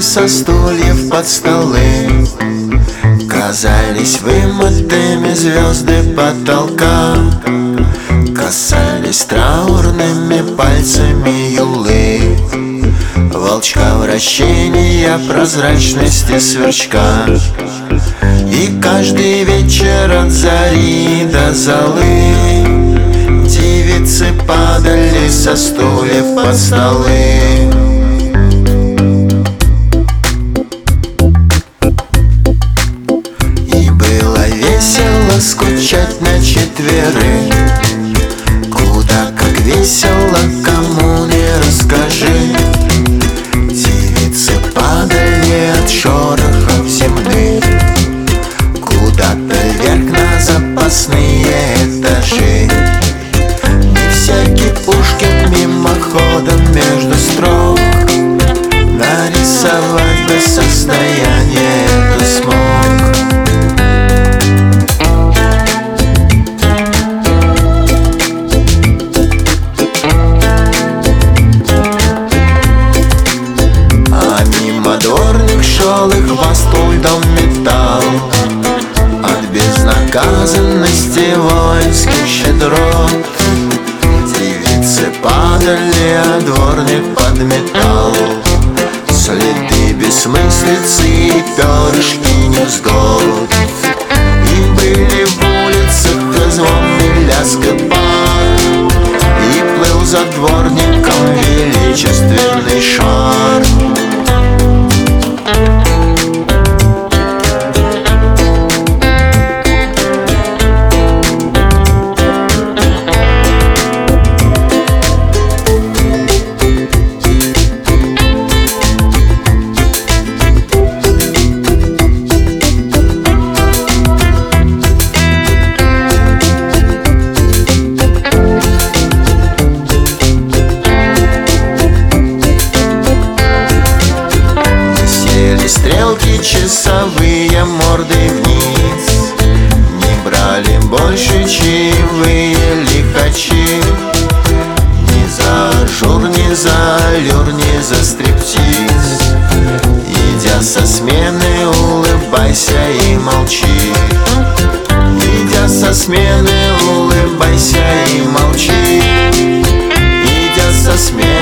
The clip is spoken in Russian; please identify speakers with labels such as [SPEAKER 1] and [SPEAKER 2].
[SPEAKER 1] со стульев под столы. Казались вымытыми звезды потолка, касались траурными пальцами юлы, волчка вращения прозрачности сверчка. И каждый вечер от зари до золы девицы падали со стульев под столы. И было весело скучать на четверых, куда как весело, кому не расскажи. Девицы падали от шорохов земных куда-то вверх на запасные этажи. И всякий Пушкин мимоходом между строк нарисовать бы состояние это смог. А мимо дворник шел и хвостой дом металл от безнаказанности воинских щедрот. Девицы падали, а дворник подметал следы бессмыслицы и перышки невзгод. И были в улицах звонный лязг и пар, и плыл за дворником величественный шар. Стрелки часовые мордой вниз, не брали больше чаевые лихачи. Ни за ажур, ни за аллюр, ни за стриптиз. Идя со смены, улыбайся и молчи. Идя со смены, улыбайся и молчи. Идя со смены,